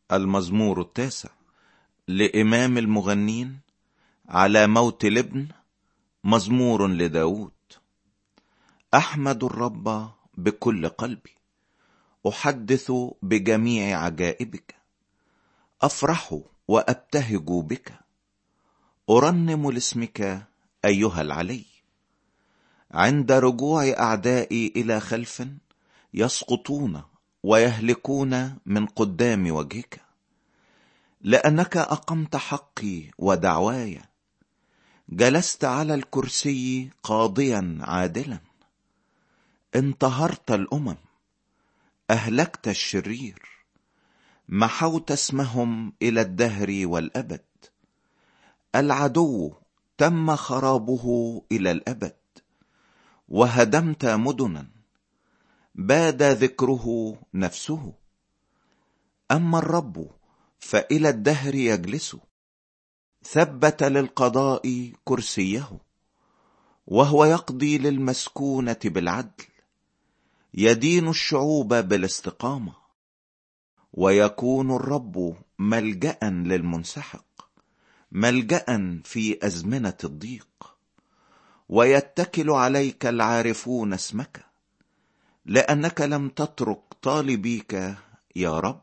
المزمور 9 لإمام المغنين على موت الابن، مزمور لداود. أحمد الرب بكل قلبي، أحدث بجميع عجائبك، أفرح وأبتهج بك، أرنم لاسمك أيها العلي. عند رجوع أعدائي إلى خلف، يسقطون ويهلكون من قدام وجهك، لأنك أقمت حقي ودعواي، جلست على الكرسي قاضيا عادلا. انتهرت الأمم، أهلكت الشرير، محوت اسمهم إلى الدهر والأبد. العدو تم خرابه إلى الأبد، وهدمت مدنا باد ذكره نفسه. أما الرب فإلى الدهر يجلس، ثبت للقضاء كرسيه، وهو يقضي للمسكونة بالعدل، يدين الشعوب بالاستقامة. ويكون الرب ملجأ للمنسحق، ملجأ في أزمنة الضيق. ويتكل عليك العارفون اسمك، لأنك لم تترك طالبيك يا رب.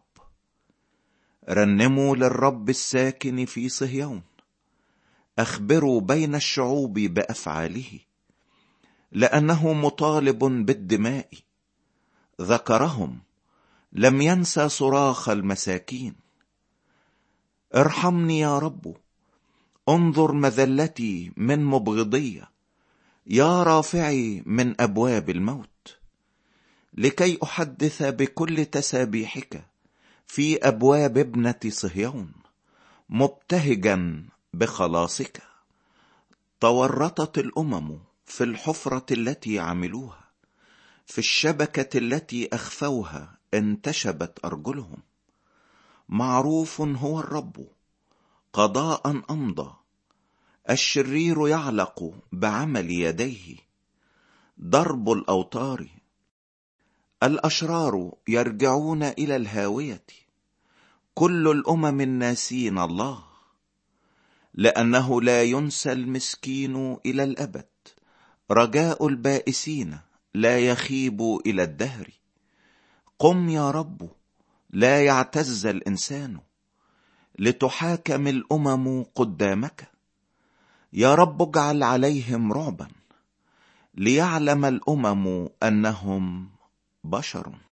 رنموا للرب الساكن في صهيون، أخبروا بين الشعوب بأفعاله، لأنه مطالب بالدماء. ذكرهم، لم ينسى صراخ المساكين. ارحمني يا رب، انظر مذلتي من مبغضية، يا رافعي من أبواب الموت، لكي أحدث بكل تسابيحك في أبواب ابنة صهيون، مبتهجا بخلاصك. تورطت الأمم في الحفرة التي عملوها، في الشبكة التي أخفوها انتشبت أرجلهم. معروف هو الرب، قضاء أمضى، الشرير يعلق بعمل يديه. ضرب الأوتار، الأشرار يرجعون إلى الهاوية، كل الأمم الناسين الله. لأنه لا ينسى المسكين إلى الأبد، رجاء البائسين لا يخيب إلى الدهر. قم يا رب، لا يعتز الإنسان، لتحاكم الأمم قدامك. يا رب اجعل عليهم رعبا، ليعلم الأمم أنهم بشر.